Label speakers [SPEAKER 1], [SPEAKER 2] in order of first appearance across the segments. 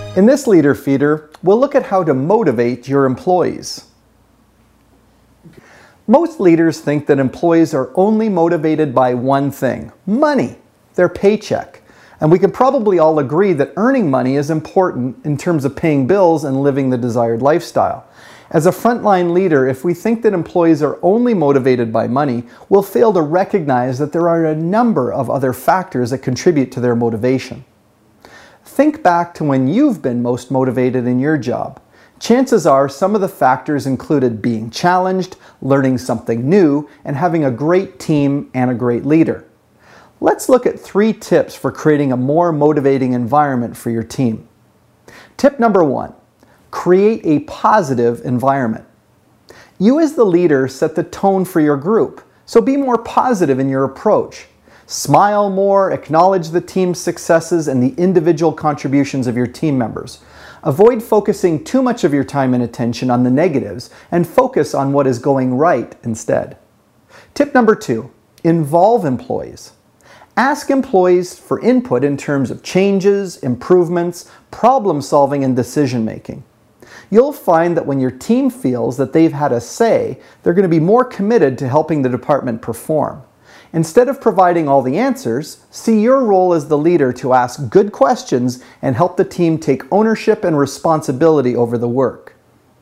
[SPEAKER 1] In this Leader Feeder, we'll look at how to motivate your employees. Most leaders think that employees are only motivated by one thing: money, their paycheck. And we can probably all agree that earning money is important in terms of paying bills and living the desired lifestyle. As a frontline leader, if we think that employees are only motivated by money, we'll fail to recognize that there are a number of other factors that contribute to their motivation. Think back to when you've been most motivated in your job. Chances are some of the factors included being challenged, learning something new, and having a great team and a great leader. Let's look at 3 tips for creating a more motivating environment for your team. Tip number 1, create a positive environment. You as the leader set the tone for your group, so be more positive in your approach. Smile more, acknowledge the team's successes and the individual contributions of your team members. Avoid focusing too much of your time and attention on the negatives and focus on what is going right instead. Tip number 2, involve employees. Ask employees for input in terms of changes, improvements, problem solving, and decision making. You'll find that when your team feels that they've had a say, they're going to be more committed to helping the department perform. Instead of providing all the answers, see your role as the leader to ask good questions and help the team take ownership and responsibility over the work.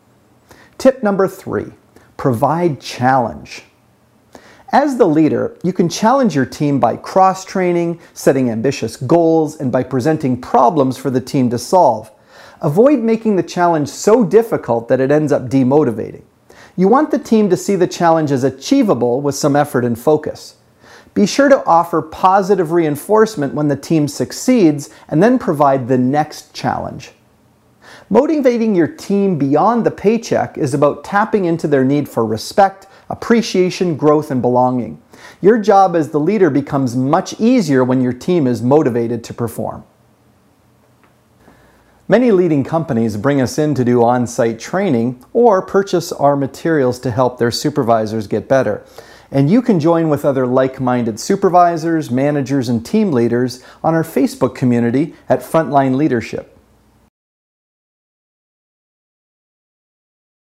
[SPEAKER 1] Tip number 3, provide challenge. As the leader, you can challenge your team by cross-training, setting ambitious goals, and by presenting problems for the team to solve. Avoid making the challenge so difficult that it ends up demotivating. You want the team to see the challenge as achievable with some effort and focus. Be sure to offer positive reinforcement when the team succeeds and then provide the next challenge. Motivating your team beyond the paycheck is about tapping into their need for respect, appreciation, growth, and belonging. Your job as the leader becomes much easier when your team is motivated to perform. Many leading companies bring us in to do on-site training or purchase our materials to help their supervisors get better. And you can join with other like-minded supervisors, managers, and team leaders on our Facebook community at Frontline Leadership.